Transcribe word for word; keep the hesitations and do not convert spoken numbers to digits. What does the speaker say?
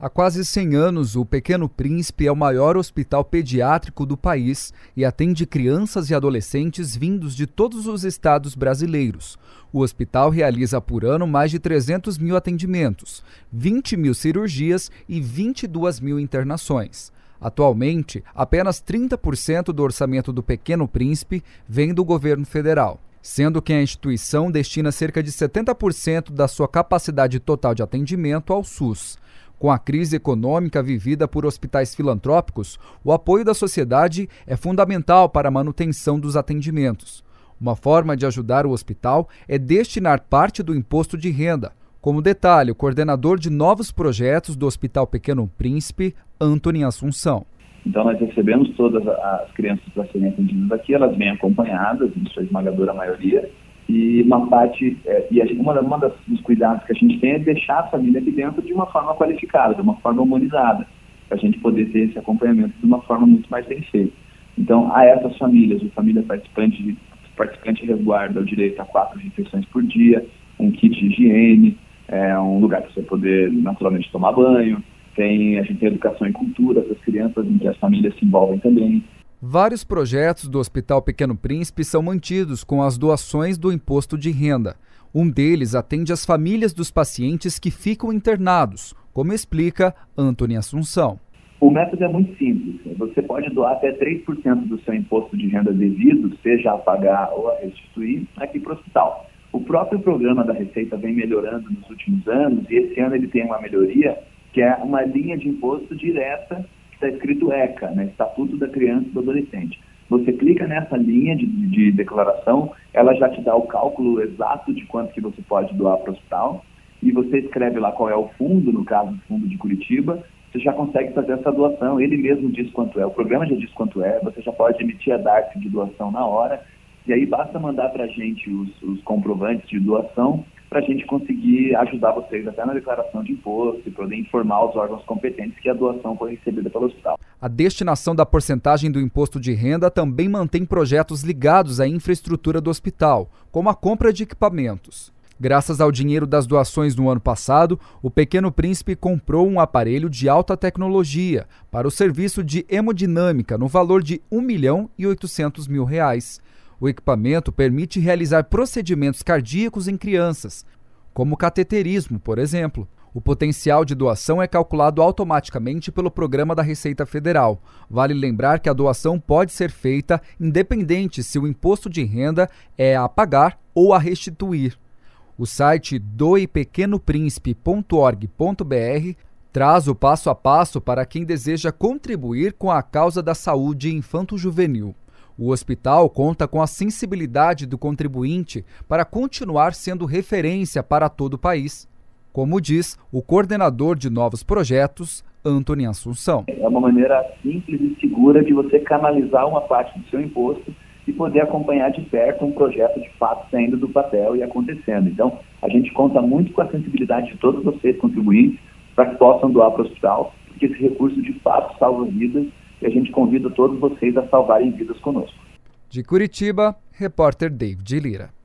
Há quase cem anos, o Pequeno Príncipe é o maior hospital pediátrico do país e atende crianças e adolescentes vindos de todos os estados brasileiros. O hospital realiza por ano mais de trezentos mil atendimentos, vinte mil cirurgias e vinte e duas mil internações. Atualmente, apenas trinta por cento do orçamento do Pequeno Príncipe vem do governo federal, sendo que a instituição destina cerca de setenta por cento da sua capacidade total de atendimento ao SUS. Com a crise econômica vivida por hospitais filantrópicos, o apoio da sociedade é fundamental para a manutenção dos atendimentos. Uma forma de ajudar o hospital é destinar parte do imposto de renda. Como detalhe, o coordenador de novos projetos do Hospital Pequeno Príncipe, Antony Assunção. Então nós recebemos todas as crianças para serem atendidas aqui, elas vêm acompanhadas, em sua esmagadora maioria, e uma parte, é, e a gente, uma, uma das, dos cuidados que a gente tem é deixar a família aqui dentro de uma forma qualificada, de uma forma humanizada, para a gente poder ter esse acompanhamento de uma forma muito mais bem feita. Então, a essas famílias, a família participante, participante resguarda o direito a quatro refeições por dia, um kit de higiene, é, um lugar para você poder naturalmente tomar banho, tem, a gente tem educação e cultura para as crianças, em que as famílias se envolvem também. Vários projetos do Hospital Pequeno Príncipe são mantidos com as doações do imposto de renda. Um deles atende as famílias dos pacientes que ficam internados, como explica Antony Assunção. O método é muito simples. Você pode doar até três por cento do seu imposto de renda devido, seja a pagar ou a restituir, aqui para o hospital. O próprio programa da Receita vem melhorando nos últimos anos e esse ano ele tem uma melhoria, que é uma linha de imposto direta, está escrito ECA, né, Estatuto da Criança e do Adolescente. Você clica nessa linha de, de declaração, ela já te dá o cálculo exato de quanto que você pode doar para o hospital, e você escreve lá qual é o fundo, no caso do fundo de Curitiba, você já consegue fazer essa doação, ele mesmo diz quanto é, o programa já diz quanto é, você já pode emitir a D A R F de doação na hora, e aí basta mandar para a gente os, os comprovantes de doação, para a gente conseguir ajudar vocês até na declaração de imposto e poder informar os órgãos competentes que a doação foi recebida pelo hospital. A destinação da porcentagem do imposto de renda também mantém projetos ligados à infraestrutura do hospital, como a compra de equipamentos. Graças ao dinheiro das doações no ano passado, o Pequeno Príncipe comprou um aparelho de alta tecnologia para o serviço de hemodinâmica no valor de um milhão e oitocentos mil reais. O equipamento permite realizar procedimentos cardíacos em crianças, como cateterismo, por exemplo. O potencial de doação é calculado automaticamente pelo programa da Receita Federal. Vale lembrar que a doação pode ser feita independente se o imposto de renda é a pagar ou a restituir. O site doe pequeno príncipe ponto org ponto br traz o passo a passo para quem deseja contribuir com a causa da saúde infanto-juvenil. O hospital conta com a sensibilidade do contribuinte para continuar sendo referência para todo o país, como diz o coordenador de novos projetos, Antony Assunção. É uma maneira simples e segura de você canalizar uma parte do seu imposto e poder acompanhar de perto um projeto de fato saindo do papel e acontecendo. Então, a gente conta muito com a sensibilidade de todos vocês, contribuintes, para que possam doar para o hospital, porque esse recurso de fato salva vidas. E a gente convida todos vocês a salvarem vidas conosco. De Curitiba, repórter David Lira.